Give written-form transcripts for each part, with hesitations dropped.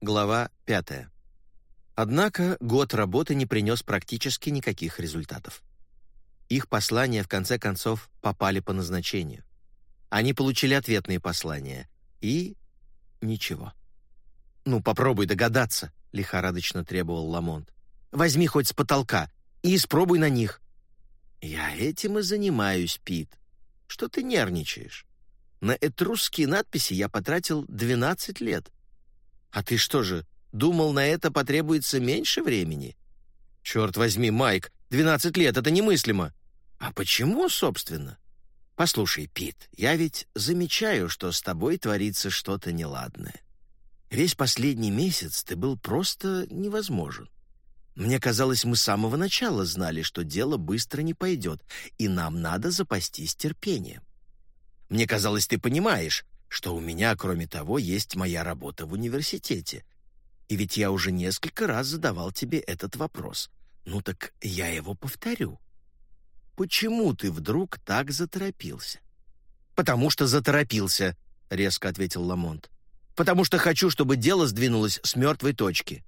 Глава 5. Однако год работы не принес практически никаких результатов. Их послания, в конце концов, попали по назначению. Они получили ответные послания. И ничего. «Ну, попробуй догадаться», — лихорадочно требовал Ламонт. «Возьми хоть с потолка и испробуй на них». «Я этим и занимаюсь, Пит. Что ты нервничаешь? На этрусские надписи я потратил 12 лет. А ты что же, думал, на это потребуется меньше времени?» «Черт возьми, Майк, 12 лет — это немыслимо». «А почему, собственно?» «Послушай, Пит, я ведь замечаю, что с тобой творится что-то неладное. Весь последний месяц ты был просто невозможен. Мне казалось, мы с самого начала знали, что дело быстро не пойдет, и нам надо запастись терпением. Мне казалось, ты понимаешь, что у меня, кроме того, есть моя работа в университете. И ведь я уже несколько раз задавал тебе этот вопрос. Ну так я его повторю. Почему ты вдруг так заторопился?» «Потому что заторопился», — резко ответил Ламонт. «Потому что хочу, чтобы дело сдвинулось с мертвой точки».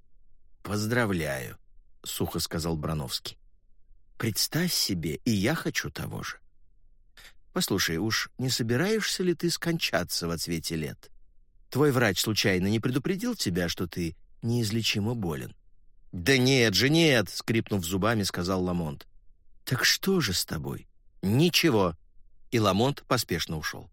«Поздравляю», — сухо сказал Брановский. «Представь себе, и я хочу того же. Послушай, уж не собираешься ли ты скончаться в отсвете лет? Твой врач случайно не предупредил тебя, что ты неизлечимо болен?» «Да нет же, нет!» — скрипнув зубами, сказал Ламонт. «Так что же с тобой?» «Ничего». И Ламонт поспешно ушел.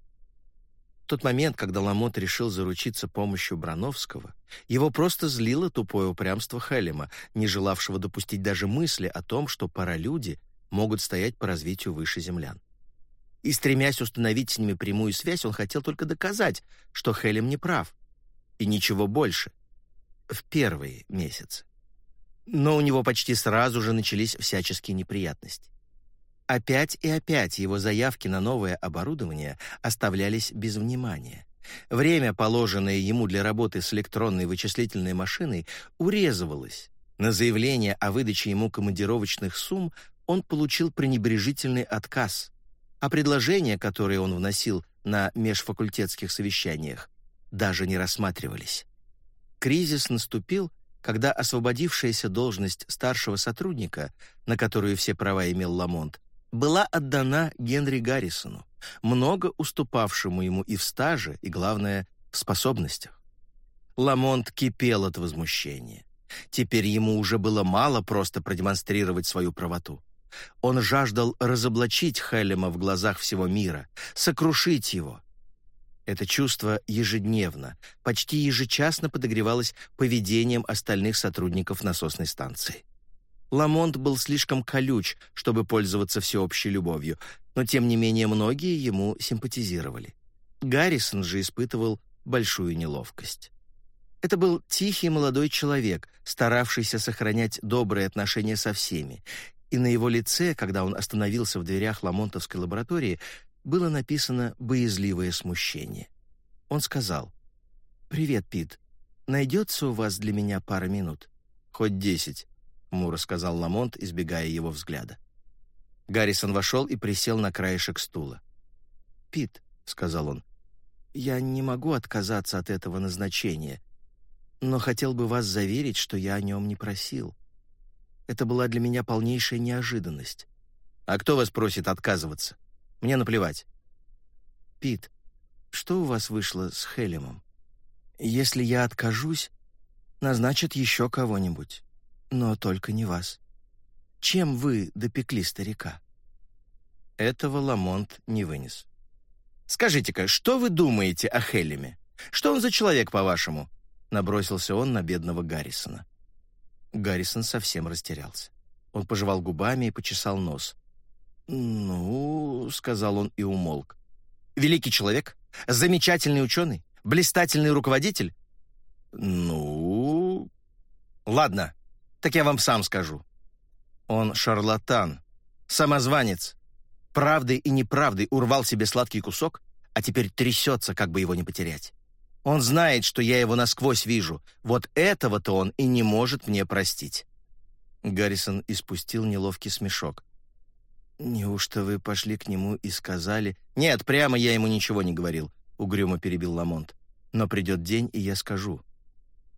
В тот момент, когда Ламонт решил заручиться помощью Брановского, его просто злило тупое упрямство Хелема, не желавшего допустить даже мысли о том, что паралюди могут стоять по развитию выше землян. И, стремясь установить с ними прямую связь, он хотел только доказать, что Хелем не прав. И ничего больше. В первые месяцы. Но у него почти сразу же начались всяческие неприятности. Опять и опять его заявки на новое оборудование оставлялись без внимания. Время, положенное ему для работы с электронной вычислительной машиной, урезывалось. На заявление о выдаче ему командировочных сумм он получил пренебрежительный отказ, а предложения, которые он вносил на межфакультетских совещаниях, даже не рассматривались. Кризис наступил, когда освободившаяся должность старшего сотрудника, на которую все права имел Ламонт, была отдана Генри Гаррисону, много уступавшему ему и в стаже, и, главное, в способностях. Ламонт кипел от возмущения. Теперь ему уже было мало просто продемонстрировать свою правоту. Он жаждал разоблачить Хелема в глазах всего мира, сокрушить его. Это чувство ежедневно, почти ежечасно подогревалось поведением остальных сотрудников насосной станции. Ламонт был слишком колюч, чтобы пользоваться всеобщей любовью, но тем не менее многие ему симпатизировали. Гаррисон же испытывал большую неловкость. Это был тихий молодой человек, старавшийся сохранять добрые отношения со всеми, и на его лице, когда он остановился в дверях ламонтовской лаборатории, было написано боязливое смущение. Он сказал: «Привет, Пит. Найдется у вас для меня пара минут?» «Хоть 10», — хмуро сказал Ламонт, избегая его взгляда. Гаррисон вошел и присел на краешек стула. «Пит», — сказал он, — «я не могу отказаться от этого назначения, но хотел бы вас заверить, что я о нем не просил. Это была для меня полнейшая неожиданность». «А кто вас просит отказываться? Мне наплевать». «Пит, что у вас вышло с Хелемом? Если я откажусь, назначат еще кого-нибудь, но только не вас. Чем вы допекли старика?» Этого Ламонт не вынес. «Скажите-ка, что вы думаете о Хелеме? Что он за человек, по-вашему?» Набросился он на бедного Гаррисона. Гаррисон совсем растерялся. Он пожевал губами и почесал нос. «Ну...» — сказал он и умолк. «Великий человек? Замечательный ученый? Блистательный руководитель?» «Ну...» «Ладно, так я вам сам скажу. Он шарлатан, самозванец. Правдой и неправдой урвал себе сладкий кусок, а теперь трясется, как бы его не потерять. Он знает, что я его насквозь вижу. Вот этого-то он и не может мне простить». Гаррисон испустил неловкий смешок. «Неужто вы пошли к нему и сказали...» «Нет, прямо я ему ничего не говорил», — угрюмо перебил Ламонт. «Но придет день, и я скажу.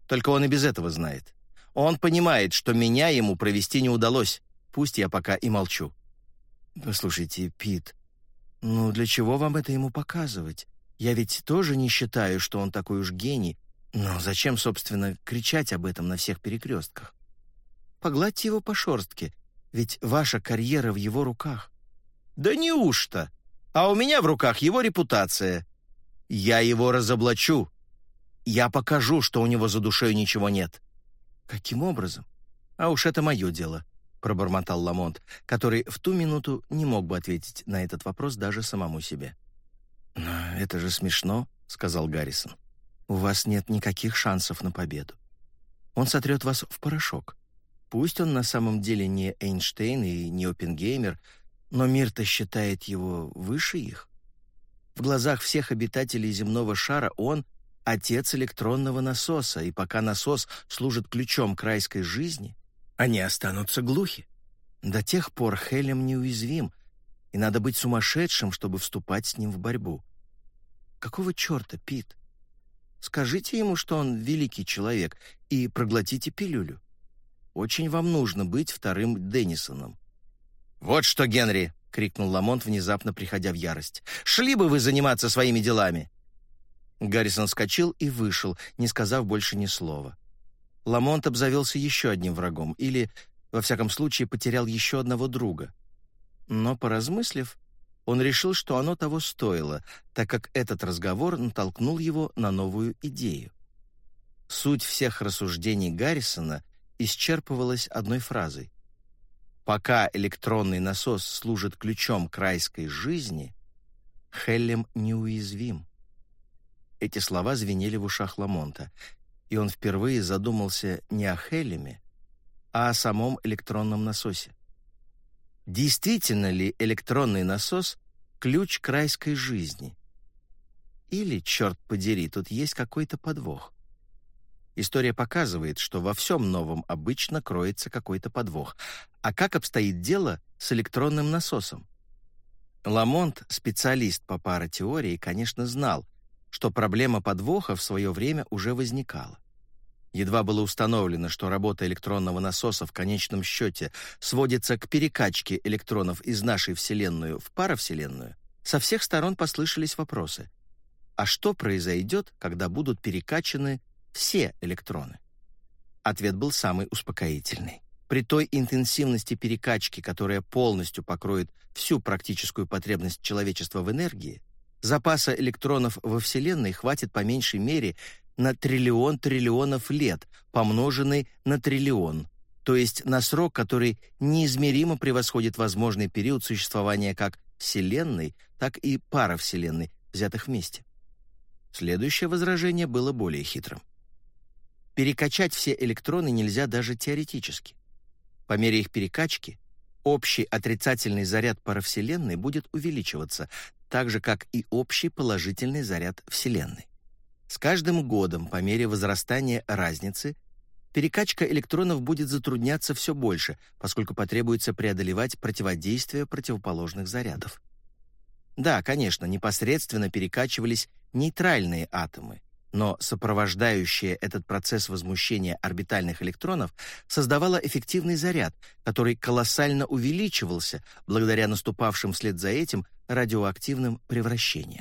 Только он и без этого знает. Он понимает, что меня ему провести не удалось. Пусть я пока и молчу. Послушайте, Пит, ну для чего вам это ему показывать? Я ведь тоже не считаю, что он такой уж гений. Но зачем, собственно, кричать об этом на всех перекрестках? Погладьте его по шерстке, ведь ваша карьера в его руках. Да неужто? А у меня в руках его репутация. Я его разоблачу. Я покажу, что у него за душой ничего нет. Каким образом? А уж это мое дело, пробормотал Ламонт, который в ту минуту не мог бы ответить на этот вопрос даже самому себе. «Но это же смешно», — сказал Гаррисон. «У вас нет никаких шансов на победу. Он сотрет вас в порошок. Пусть он на самом деле не Эйнштейн и не Оппенгеймер, но мир-то считает его выше их. В глазах всех обитателей земного шара он — отец электронного насоса, и пока насос служит ключом к райской жизни, они останутся глухи. До тех пор Хелем неуязвим, и надо быть сумасшедшим, чтобы вступать с ним в борьбу. Какого черта, Пит? Скажите ему, что он великий человек, и проглотите пилюлю. Очень вам нужно быть вторым Деннисоном». «Вот что, Генри!» — крикнул Ламонт, внезапно приходя в ярость. «Шли бы вы заниматься своими делами!» Гаррисон вскочил и вышел, не сказав больше ни слова. Ламонт обзавелся еще одним врагом, или, во всяком случае, потерял еще одного друга. Но, поразмыслив, он решил, что оно того стоило, так как этот разговор натолкнул его на новую идею. Суть всех рассуждений Гаррисона исчерпывалась одной фразой. «Пока электронный насос служит ключом к райской жизни, Хеллем неуязвим». Эти слова звенели в ушах Ламонта, и он впервые задумался не о Хеллеме, а о самом электронном насосе. Действительно ли электронный насос — ключ к райской жизни? Или, черт подери, тут есть какой-то подвох? История показывает, что во всем новом обычно кроется какой-то подвох. А как обстоит дело с электронным насосом? Ламонт, специалист по паратеории, конечно, знал, что проблема подвоха в свое время уже возникала. Едва было установлено, что работа электронного насоса в конечном счете сводится к перекачке электронов из нашей Вселенную в паравселенную, со всех сторон послышались вопросы. А что произойдет, когда будут перекачаны все электроны? Ответ был самый успокоительный. При той интенсивности перекачки, которая полностью покроет всю практическую потребность человечества в энергии, запаса электронов во Вселенной хватит по меньшей мере на триллион триллионов лет, помноженный на триллион, то есть на срок, который неизмеримо превосходит возможный период существования как Вселенной, так и паравселенной, взятых вместе. Следующее возражение было более хитрым. Перекачать все электроны нельзя даже теоретически. По мере их перекачки общий отрицательный заряд паравселенной будет увеличиваться, так же, как и общий положительный заряд Вселенной. С каждым годом, по мере возрастания разницы, перекачка электронов будет затрудняться все больше, поскольку потребуется преодолевать противодействие противоположных зарядов. Да, конечно, непосредственно перекачивались нейтральные атомы, но сопровождающее этот процесс возмущения орбитальных электронов создавало эффективный заряд, который колоссально увеличивался благодаря наступавшим вслед за этим радиоактивным превращениям.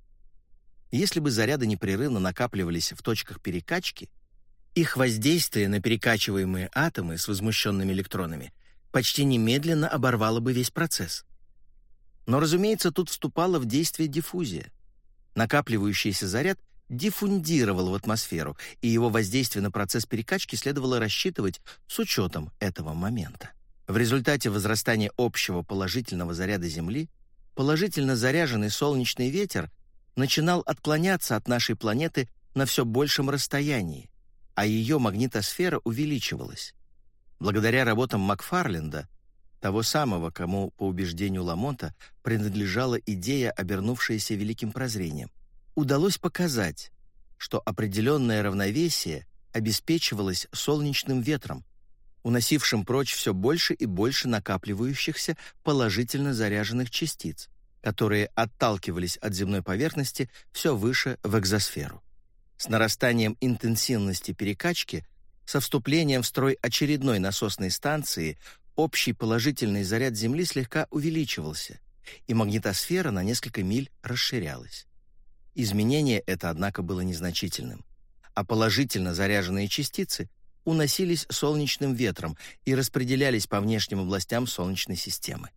Если бы заряды непрерывно накапливались в точках перекачки, их воздействие на перекачиваемые атомы с возмущенными электронами почти немедленно оборвало бы весь процесс. Но, разумеется, тут вступала в действие диффузия. Накапливающийся заряд диффундировал в атмосферу, и его воздействие на процесс перекачки следовало рассчитывать с учетом этого момента. В результате возрастания общего положительного заряда Земли положительно заряженный солнечный ветер начинал отклоняться от нашей планеты на все большем расстоянии, а ее магнитосфера увеличивалась. Благодаря работам Макфарленда, того самого, кому, по убеждению Ламонта, принадлежала идея, обернувшаяся великим прозрением, удалось показать, что определенное равновесие обеспечивалось солнечным ветром, уносившим прочь все больше и больше накапливающихся положительно заряженных частиц, которые отталкивались от земной поверхности все выше в экзосферу. С нарастанием интенсивности перекачки, со вступлением в строй очередной насосной станции, общий положительный заряд Земли слегка увеличивался, и магнитосфера на несколько миль расширялась. Изменение это, однако, было незначительным, а положительно заряженные частицы уносились солнечным ветром и распределялись по внешним областям Солнечной системы.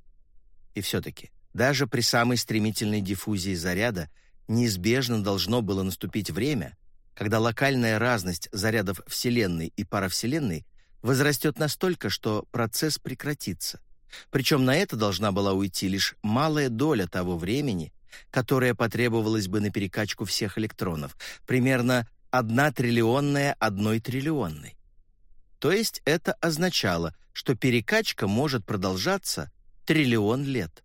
И все-таки, даже при самой стремительной диффузии заряда неизбежно должно было наступить время, когда локальная разность зарядов Вселенной и паравселенной возрастет настолько, что процесс прекратится. Причем на это должна была уйти лишь малая доля того времени, которое потребовалось бы на перекачку всех электронов, примерно 1 триллионная 1 триллионной. То есть это означало, что перекачка может продолжаться триллион лет.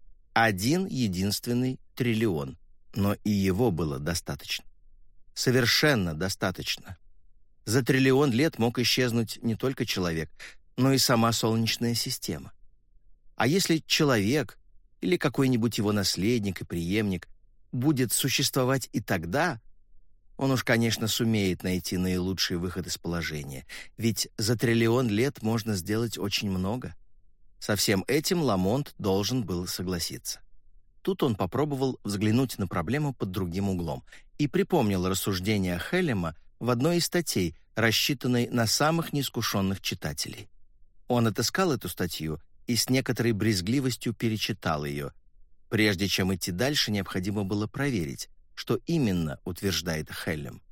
1 единственный триллион, но и его было достаточно. Совершенно достаточно. За триллион лет мог исчезнуть не только человек, но и сама Солнечная система. А если человек или какой-нибудь его наследник и преемник будет существовать и тогда, он уж, конечно, сумеет найти наилучший выход из положения, ведь за триллион лет можно сделать очень много. Со всем этим Ламонт должен был согласиться. Тут он попробовал взглянуть на проблему под другим углом и припомнил рассуждения Хелема в одной из статей, рассчитанной на самых неискушенных читателей. Он отыскал эту статью и с некоторой брезгливостью перечитал ее. Прежде чем идти дальше, необходимо было проверить, что именно утверждает Хелем.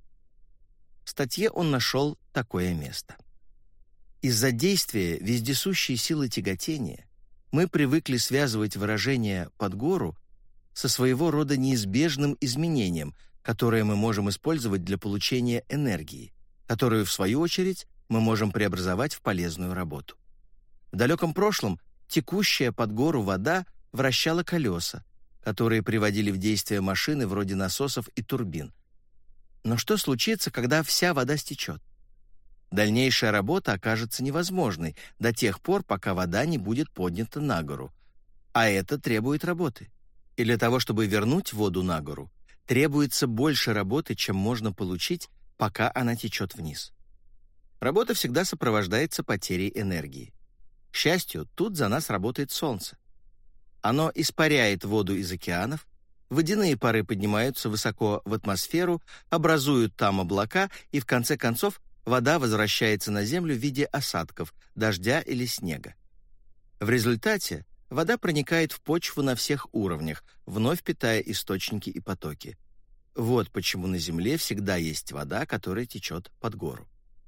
В статье он нашел такое место. Из-за действия вездесущей силы тяготения мы привыкли связывать выражение «под гору» со своего рода неизбежным изменением, которое мы можем использовать для получения энергии, которую, в свою очередь, мы можем преобразовать в полезную работу. В далеком прошлом текущая под гору вода вращала колеса, которые приводили в действие машины вроде насосов и турбин. Но что случится, когда вся вода стечет? Дальнейшая работа окажется невозможной до тех пор, пока вода не будет поднята на гору. А это требует работы. И для того, чтобы вернуть воду на гору, требуется больше работы, чем можно получить, пока она течет вниз. Работа всегда сопровождается потерей энергии. К счастью, тут за нас работает Солнце. Оно испаряет воду из океанов, водяные пары поднимаются высоко в атмосферу, образуют там облака, и в конце концов вода возвращается на Землю в виде осадков, дождя или снега. В результате вода проникает в почву на всех уровнях, вновь питая источники и потоки. Вот почему на Земле всегда есть вода, которая течет под гору.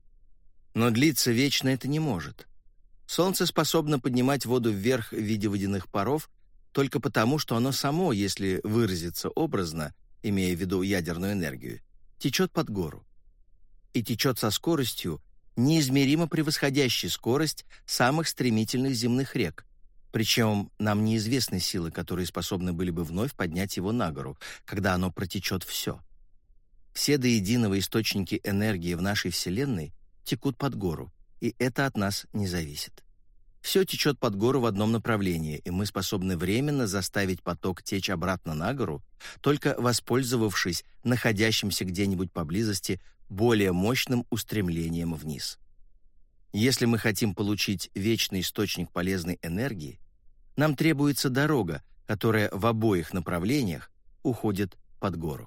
Но длиться вечно это не может. Солнце способно поднимать воду вверх в виде водяных паров только потому, что оно само, если выразиться образно, имея в виду ядерную энергию, течет под гору. И течет со скоростью, неизмеримо превосходящей скорость самых стремительных земных рек. Причем нам неизвестны силы, которые способны были бы вновь поднять его на гору, когда оно протечет все. Все до единого источники энергии в нашей Вселенной текут под гору, и это от нас не зависит. Все течет под гору в одном направлении, и мы способны временно заставить поток течь обратно на гору, только воспользовавшись находящимся где-нибудь поблизости более мощным устремлением вниз. Если мы хотим получить вечный источник полезной энергии, нам требуется дорога, которая в обоих направлениях уходит под гору.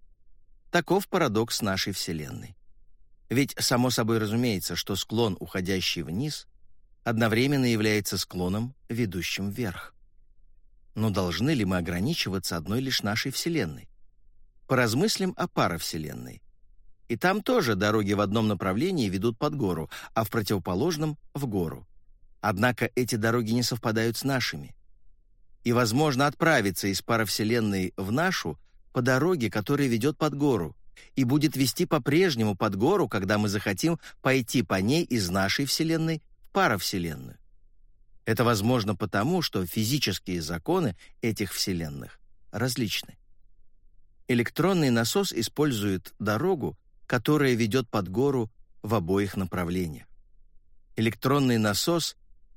Таков парадокс нашей Вселенной. Ведь само собой разумеется, что склон, уходящий вниз, одновременно является склоном, ведущим вверх. Но должны ли мы ограничиваться одной лишь нашей Вселенной? Поразмыслим о паравселенной. И там тоже дороги в одном направлении ведут под гору, а в противоположном — в гору. Однако эти дороги не совпадают с нашими. И возможно отправиться из паравселенной в нашу по дороге, которая ведет под гору, и будет вести по-прежнему под гору, когда мы захотим пойти по ней из нашей Вселенной в паравселенную. Это возможно потому, что физические законы этих вселенных различны. Электронный насос использует дорогу, которая ведет под гору в обоих направлениях. Электронный насос.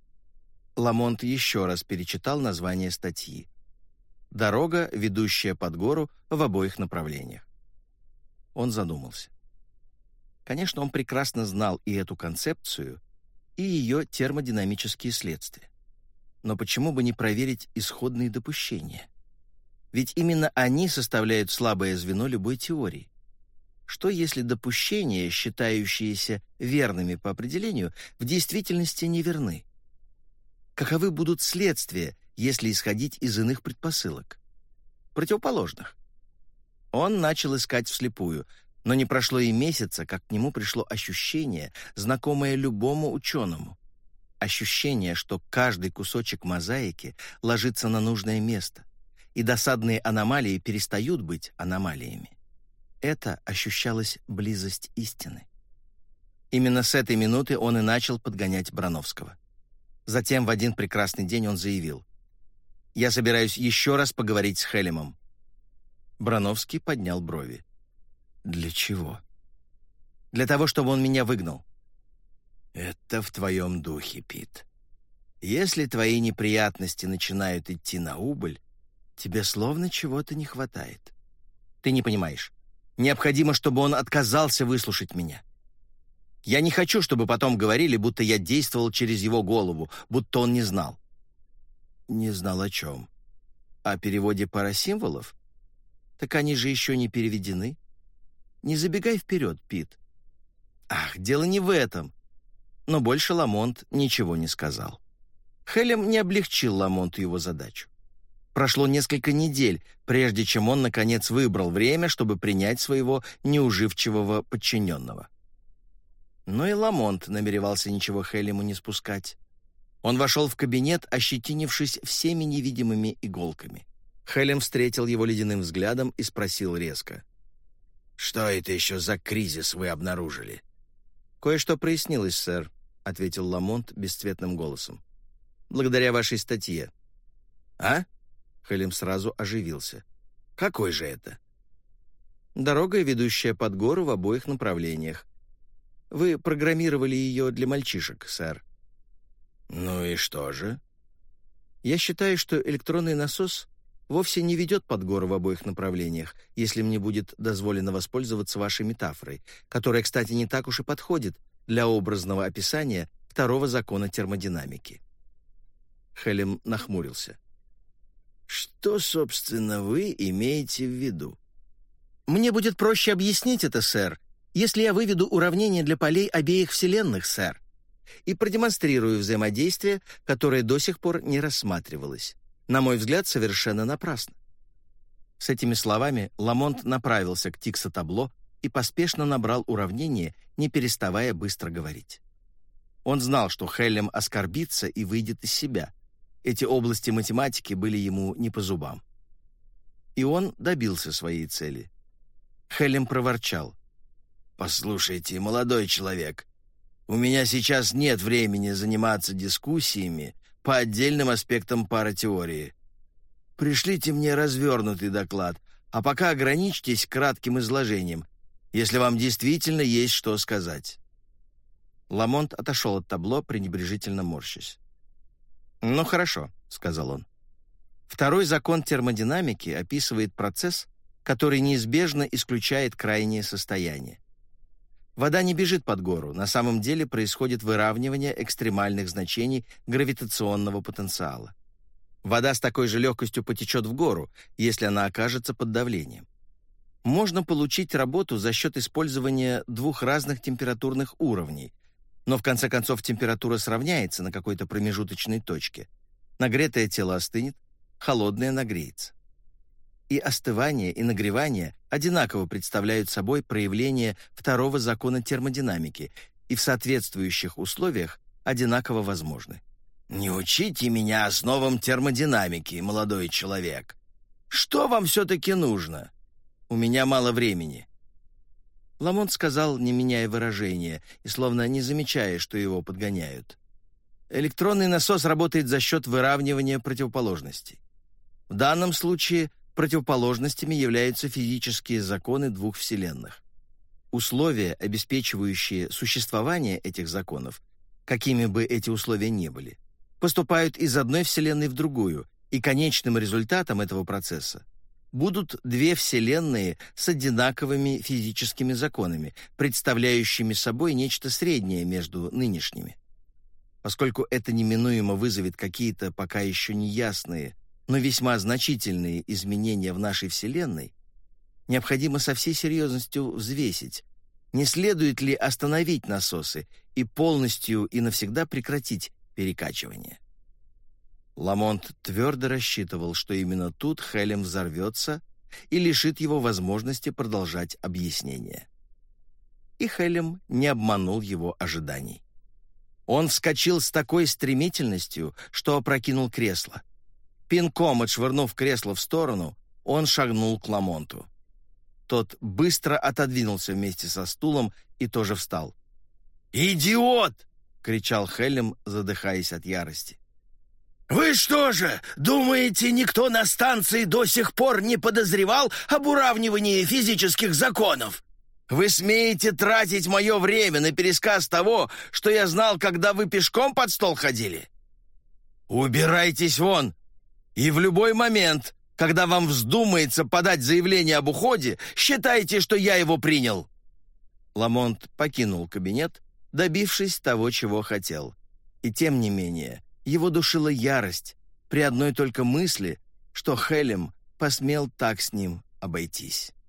Ламонт еще раз перечитал название статьи. Дорога, ведущая под гору в обоих направлениях. Он задумался. Конечно, он прекрасно знал и эту концепцию, и ее термодинамические следствия. Но почему бы не проверить исходные допущения? Ведь именно они составляют слабое звено любой теории. Что если допущения, считающиеся верными по определению, в действительности неверны? Каковы будут следствия, если исходить из иных предпосылок? Противоположных. Он начал искать вслепую, но не прошло и месяца, как к нему пришло ощущение, знакомое любому ученому. Ощущение, что каждый кусочек мозаики ложится на нужное место, и досадные аномалии перестают быть аномалиями. Это ощущалась близость истины. Именно с этой минуты он и начал подгонять Брановского. Затем в один прекрасный день он заявил: «Я собираюсь еще раз поговорить с Хелемом». Брановский поднял брови. «Для чего?» «Для того, чтобы он меня выгнал». «Это в твоем духе, Пит. Если твои неприятности начинают идти на убыль, тебе словно чего-то не хватает. Ты не понимаешь. Необходимо, чтобы он отказался выслушать меня. Я не хочу, чтобы потом говорили, будто я действовал через его голову, будто он не знал». «Не знал о чем? О переводе парасимволов? Так они же еще не переведены. Не забегай вперед, Пит». «Ах, дело не в этом». Но больше Ламонт ничего не сказал. Хелем не облегчил Ламонту его задачу. Прошло несколько недель, прежде чем он, наконец, выбрал время, чтобы принять своего неуживчивого подчиненного. Но и Ламонт намеревался ничего Хелему не спускать. Он вошел в кабинет, ощетинившись всеми невидимыми иголками. Хелем встретил его ледяным взглядом и спросил резко: «Что это еще за кризис вы обнаружили?» «Кое-что прояснилось, сэр», — ответил Ламонт бесцветным голосом. «Благодаря вашей статье». «А?» — Хелем сразу оживился. «Какой же это?» «Дорога, ведущая под гору в обоих направлениях. Вы программировали ее для мальчишек, сэр». «Ну и что же?» «Я считаю, что электронный насос вовсе не ведет под гору в обоих направлениях, если мне будет дозволено воспользоваться вашей метафорой, которая, кстати, не так уж и подходит для образного описания второго закона термодинамики». Хелем нахмурился. «Что, собственно, вы имеете в виду?» «Мне будет проще объяснить это, сэр, если я выведу уравнение для полей обеих вселенных, сэр, и продемонстрирую взаимодействие, которое до сих пор не рассматривалось. На мой взгляд, совершенно напрасно». С этими словами Ламонт направился к Тиксо-табло и поспешно набрал уравнение, не переставая быстро говорить. Он знал, что Хелем оскорбится и выйдет из себя. Эти области математики были ему не по зубам. И он добился своей цели. Хелем проворчал: «Послушайте, молодой человек, у меня сейчас нет времени заниматься дискуссиями по отдельным аспектам паратеории. Пришлите мне развернутый доклад, а пока ограничьтесь кратким изложением, если вам действительно есть что сказать». Ламонт отошел от табло, пренебрежительно морщась. «Ну хорошо», — сказал он. «Второй закон термодинамики описывает процесс, который неизбежно исключает крайнее состояние. Вода не бежит под гору, на самом деле происходит выравнивание экстремальных значений гравитационного потенциала. Вода с такой же легкостью потечет в гору, если она окажется под давлением. Можно получить работу за счет использования двух разных температурных уровней, но в конце концов температура сравняется на какой-то промежуточной точке. Нагретое тело остынет, холодное нагреется. И остывание, и нагревание одинаково представляют собой проявление второго закона термодинамики и в соответствующих условиях одинаково возможны. «Не учите меня основам термодинамики, молодой человек. Что вам все-таки нужно? У меня мало времени». Ламонт сказал, не меняя выражения и словно не замечая, что его подгоняют: «Электронный насос работает за счет выравнивания противоположностей. В данном случае противоположностями являются физические законы двух вселенных. Условия, обеспечивающие существование этих законов, какими бы эти условия ни были, поступают из одной вселенной в другую, и конечным результатом этого процесса будут две вселенные с одинаковыми физическими законами, представляющими собой нечто среднее между нынешними. Поскольку это неминуемо вызовет какие-то пока еще неясные, но весьма значительные изменения в нашей Вселенной, необходимо со всей серьезностью взвесить, не следует ли остановить насосы и полностью и навсегда прекратить перекачивание. Ламонт твердо рассчитывал, что именно тут Хелем взорвется и лишит его возможности продолжать объяснение. И Хелем не обманул его ожиданий. Он вскочил с такой стремительностью, что опрокинул кресло. Пинком отшвырнув кресло в сторону, он шагнул к Ламонту. Тот быстро отодвинулся вместе со стулом и тоже встал. «Идиот!» — кричал Хелем, задыхаясь от ярости. «Вы что же, думаете, никто на станции до сих пор не подозревал об уравнивании физических законов? Вы смеете тратить мое время на пересказ того, что я знал, когда вы пешком под стол ходили? Убирайтесь вон, и в любой момент, когда вам вздумается подать заявление об уходе, считайте, что я его принял». Ламонт покинул кабинет, добившись того, чего хотел. И тем не менее, его душила ярость при одной только мысли, что Хелем посмел так с ним обойтись.